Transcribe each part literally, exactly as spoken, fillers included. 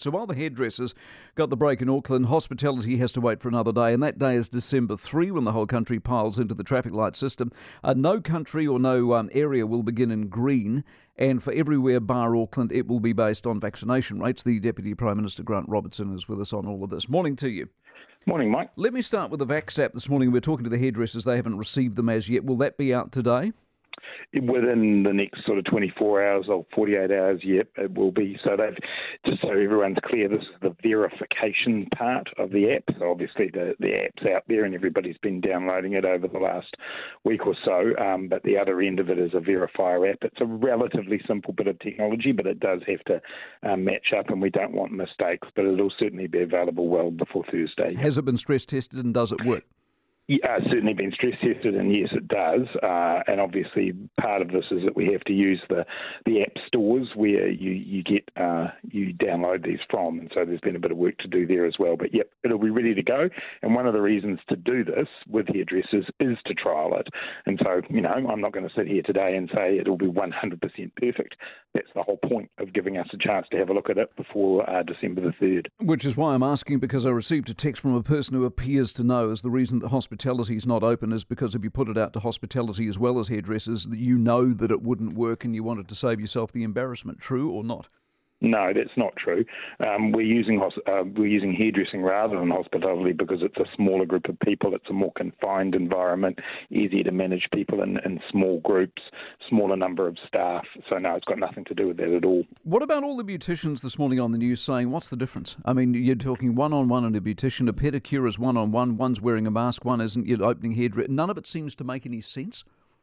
So while the hairdressers got the break in Auckland, hospitality has to wait for another day, and that day is December third when the whole country piles into the traffic light system. Uh, no country or no um, area will begin in green, and for everywhere bar Auckland, it will be based on vaccination rates. The Deputy Prime Minister, Grant Robertson, is with us on all of this. Morning to you. Morning, Mike. Let me start with the Vax app this morning. We're talking to the hairdressers. They haven't received them as yet. Will that be out today? Within the next sort of twenty-four hours or forty-eight hours, yep, it will be. So they've, just so everyone's clear, this is the verification part of the app. So obviously the, the app's out there and everybody's been downloading it over the last week or so, um, but the other end of it is a verifier app. It's a relatively simple bit of technology, but it does have to um, match up, and we don't want mistakes, but it'll certainly be available well before Thursday. Has it been stress tested and does it work? Yeah, certainly been stress tested, and yes, it does. Uh, and obviously, part of this is that we have to use the, the app stores where you you get uh, you download these from, and so there's been a bit of work to do there as well. But yep, it'll be ready to go. And one of the reasons to do this with hairdressers is to trial it. And so, you know, I'm not going to sit here today and say it'll be one hundred percent perfect. That's the whole point of giving us a chance to have a look at it before uh, December the third. Which is why I'm asking, because I received a text from a person who appears to know is the reason that hospital hospitality is not open is because if you put it out to hospitality as well as hairdressers, you know that it wouldn't work and you wanted to save yourself the embarrassment. True or not? No, that's not true. Um, we're using uh, we're using hairdressing rather than hospitality because it's a smaller group of people. It's a more confined environment, easier to manage people in, in small groups, smaller number of staff. So no, it's got nothing to do with that at all. What about all the beauticians this morning on the news saying, what's the difference? I mean, you're talking one-on-one and a beautician, a pedicure is one-on-one, one's wearing a mask, one isn't, you're opening hairdressing. None of it seems to make any sense.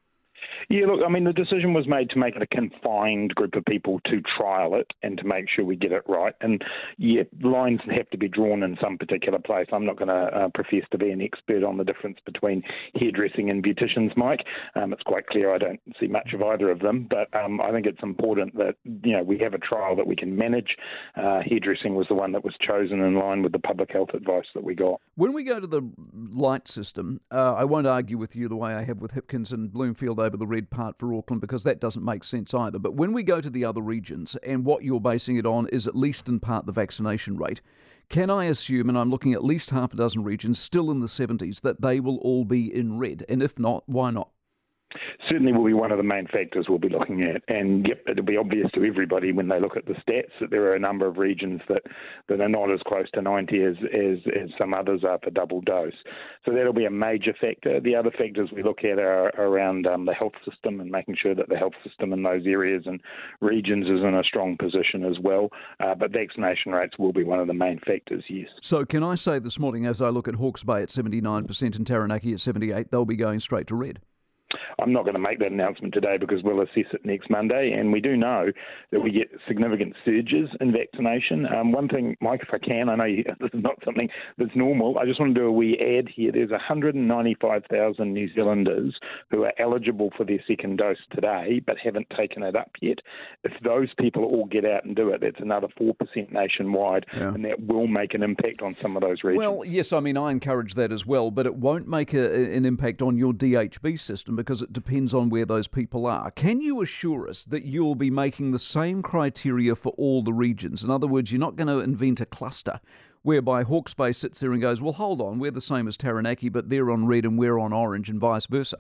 Yeah, look, I mean, the decision was made to make it a confined group of people to trial it and to make sure we get it right. And, yeah, lines have to be drawn in some particular place. I'm not going to uh, profess to be an expert on the difference between hairdressing and beauticians, Mike. Um, it's quite clear I don't see much of either of them, but um, I think it's important that, you know, we have a trial that we can manage. Uh, hairdressing was the one that was chosen in line with the public health advice that we got. When we go to the light system, uh, I won't argue with you the way I have with Hipkins and Bloomfield over the red part for Auckland, because that doesn't make sense either. But when we go to the other regions, and what you're basing it on is at least in part the vaccination rate, can I assume, and I'm looking at least half a dozen regions still in the seventies, that they will all be in red? And if not, why not? Certainly will be one of the main factors we'll be looking at. And yep, it'll be obvious to everybody when they look at the stats that there are a number of regions that, that are not as close to ninety as, as, as some others are for double dose. So that'll be a major factor. The other factors we look at are around um, the health system and making sure that the health system in those areas and regions is in a strong position as well. Uh, but vaccination rates will be one of the main factors, yes. So can I say this morning, as I look at Hawke's Bay at seventy-nine percent and Taranaki at seventy-eight, they'll be going straight to red? I'm not going to make that announcement today because we'll assess it next Monday, and we do know that we get significant surges in vaccination. Um, one thing, Mike, if I can, I know you, this is not something that's normal. I just want to do a wee ad here. There's one hundred ninety-five thousand New Zealanders who are eligible for their second dose today but haven't taken it up yet. If those people all get out and do it, that's another four percent nationwide, yeah. And that will make an impact on some of those regions. Well, yes, I mean, I encourage that as well, but it won't make a, an impact on your D H B system because it depends on where those people are. Can you assure us that you'll be making the same criteria for all the regions? In other words, you're not going to invent a cluster whereby Hawke's Bay sits there and goes, well, hold on, we're the same as Taranaki, but they're on red and we're on orange and vice versa.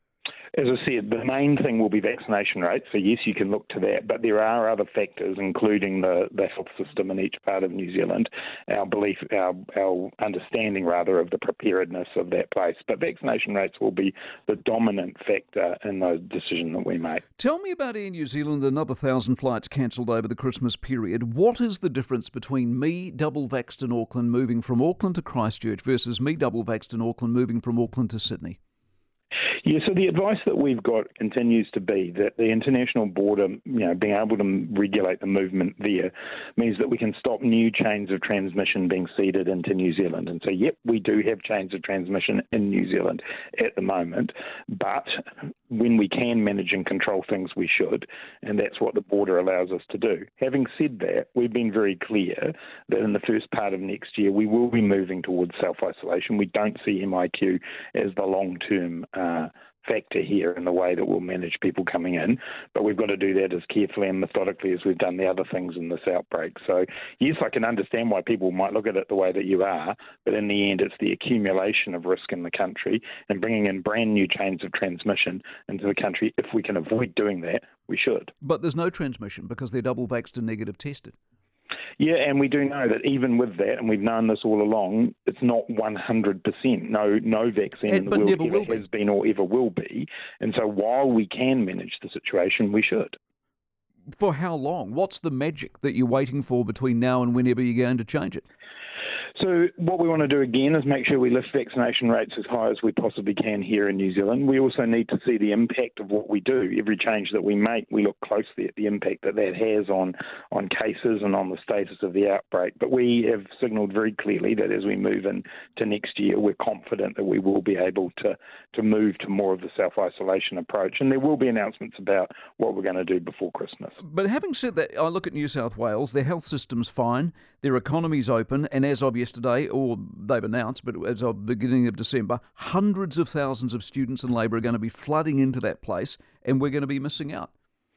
As I said, the main thing will be vaccination rates, so yes, you can look to that, but there are other factors, including the, the health system in each part of New Zealand, our belief, our, our understanding, rather, of the preparedness of that place. But vaccination rates will be the dominant factor in the decision that we make. Tell me about Air New Zealand, another thousand flights cancelled over the Christmas period. What is the difference between me, double-vaxxed in Auckland, moving from Auckland to Christchurch, versus me, double-vaxxed in Auckland, moving from Auckland to Sydney? Yeah, so the advice that we've got continues to be that the international border, you know, being able to regulate the movement there means that we can stop new chains of transmission being seeded into New Zealand. And so, yep, we do have chains of transmission in New Zealand at the moment, but when we can manage and control things, we should, and that's what the border allows us to do. Having said that, we've been very clear that in the first part of next year, we will be moving towards self-isolation. We don't see M I Q as the long-term uh, factor here in the way that we'll manage people coming in, but we've got to do that as carefully and methodically as we've done the other things in this outbreak. So yes, I can understand why people might look at it the way that you are, but in the end it's the accumulation of risk in the country and bringing in brand new chains of transmission into the country. If we can avoid doing that, we should. But there's no transmission because they're double vaxxed and negative tested. Yeah, and we do know that even with that, and we've known this all along, it's not one hundred percent. No no vaccine and, in the world never ever will has been or ever will be. And so while we can manage the situation, we should. For how long? What's the magic that you're waiting for between now and whenever you're going to change it? So what we want to do again is make sure we lift vaccination rates as high as we possibly can here in New Zealand. We also need to see the impact of what we do. Every change that we make, we look closely at the impact that that has on, on cases and on the status of the outbreak. But we have signalled very clearly that as we move into next year, we're confident that we will be able to, to move to more of the self-isolation approach. And there will be announcements about what we're going to do before Christmas. But having said that, I look at New South Wales, their health system's fine, their economy's open, and as of yesterday, or they've announced, but as of the beginning of December, hundreds of thousands of students and labour are going to be flooding into that place, and we're going to be missing out.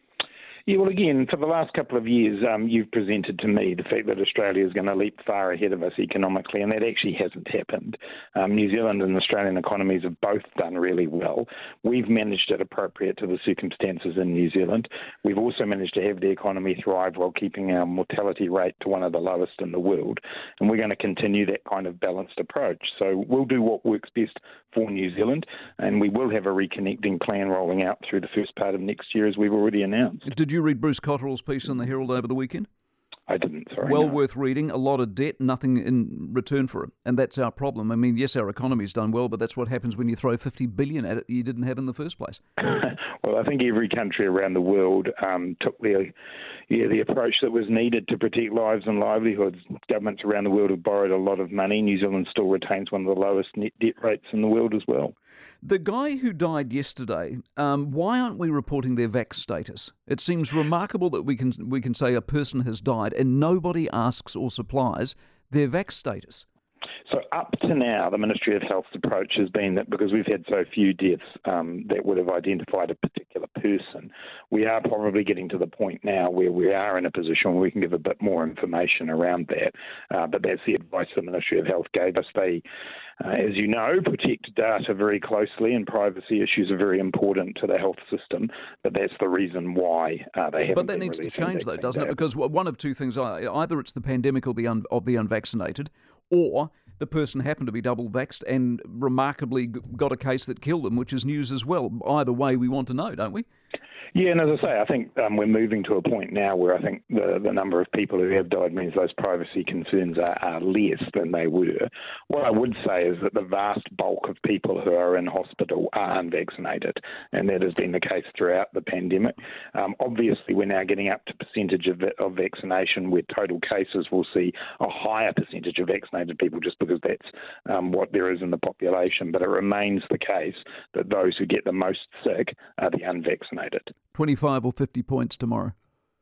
Yeah, well, again, for the last couple of years, um, you've presented to me the fact that Australia is going to leap far ahead of us economically, and that actually hasn't happened. Um, New Zealand and Australian economies have both done really well. We've managed it appropriate to the circumstances in New Zealand. We've also managed to have the economy thrive while keeping our mortality rate to one of the lowest in the world, and we're going to continue that kind of balanced approach. So we'll do what works best for New Zealand, and we will have a reconnecting plan rolling out through the first part of next year, as we've already announced. Did you read Bruce Cotterill's piece in the Herald over the weekend? I didn't, sorry. Well no. worth reading. A lot of debt, nothing in return for it. And that's our problem. I mean, yes, our economy's done well, but that's what happens when you throw fifty billion dollars at it you didn't have in the first place. Well, I think every country around the world um, took the, yeah, the approach that was needed to protect lives and livelihoods. Governments around the world have borrowed a lot of money. New Zealand still retains one of the lowest net debt rates in the world as well. The guy who died yesterday, um, why aren't we reporting their vax status? It seems remarkable that we can we can say a person has died and nobody asks or supplies their vax status. So up to now, the Ministry of Health's approach has been that because we've had so few deaths um, that would have identified a particular person, we are probably getting to the point now where we are in a position where we can give a bit more information around that. Uh, but that's the advice the Ministry of Health gave us. They, uh, as you know, protect data very closely, and privacy issues are very important to the health system. But that's the reason why uh, they haven't. But that needs to change, though, doesn't it? Because one of two things: either it's the pandemic or the un- of the unvaccinated, or the person happened to be double vaxxed and remarkably got a case that killed them, which is news as well. Either way, we want to know, don't we? Yeah, and as I say, I think um, we're moving to a point now where I think the, the number of people who have died means those privacy concerns are, are less than they were. What I would say is that the vast bulk of people who are in hospital are unvaccinated, and that has been the case throughout the pandemic. Um, obviously, we're now getting up to percentage of, of vaccination where total cases will see a higher percentage of vaccinated people just because that's um, what there is in the population. But it remains the case that those who get the most sick are the unvaccinated. twenty-five or fifty points tomorrow?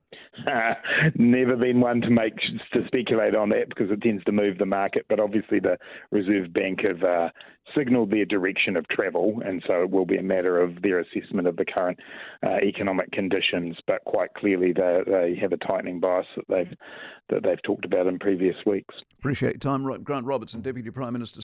Uh, never been one to make to speculate on that because it tends to move the market. But obviously, the Reserve Bank have uh, signalled their direction of travel, and so it will be a matter of their assessment of the current uh, economic conditions. But quite clearly, they they have a tightening bias that they've that they've talked about in previous weeks. Appreciate your time, Grant Robertson, Deputy Prime Minister.